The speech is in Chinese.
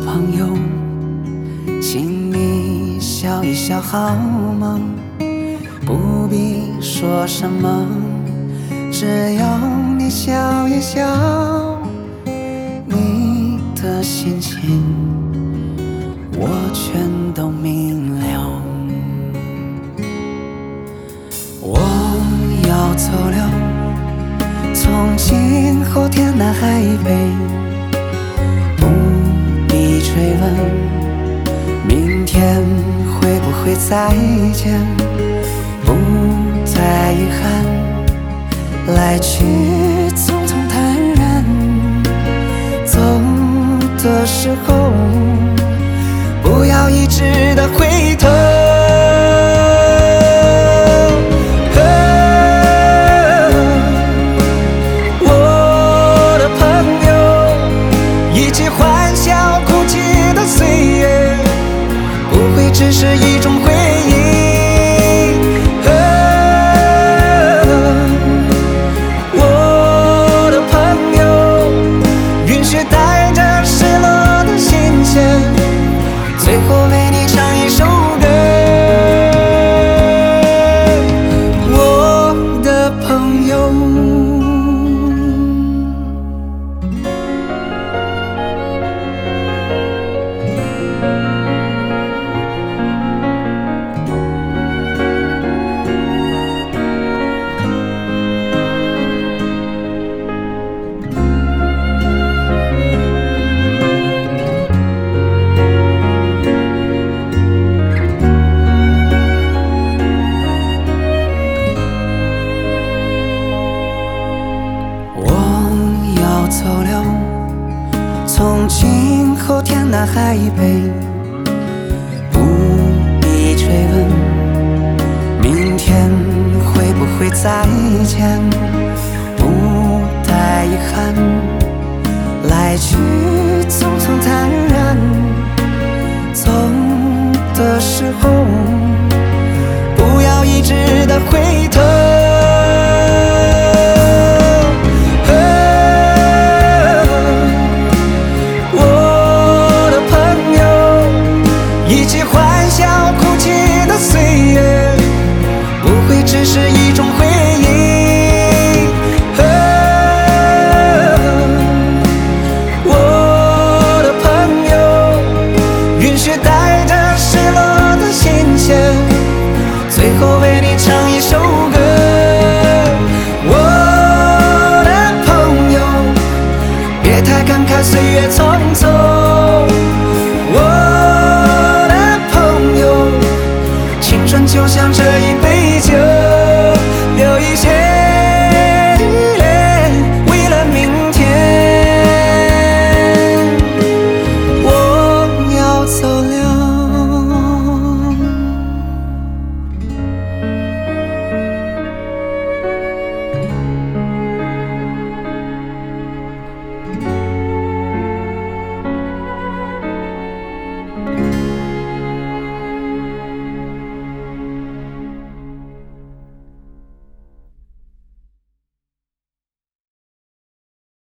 朋友，请你笑一笑好吗？不必说什么，只要你笑一笑，你的心情我全都明了。我要走了，从今后天南海北，不必追问明天会不会再见，不再遗憾，来去匆匆坦然，走的时候不要一直的回头。我的朋友，一起欢笑哭泣的岁月，不会只是一种回忆。我的朋友，允许带着失落的心弦，最后为你唱一首歌。我的朋友。走了，从今后天南海北，不必追问明天会不会再见，不带遗憾，来去匆匆坦然，走的时候不要一直的回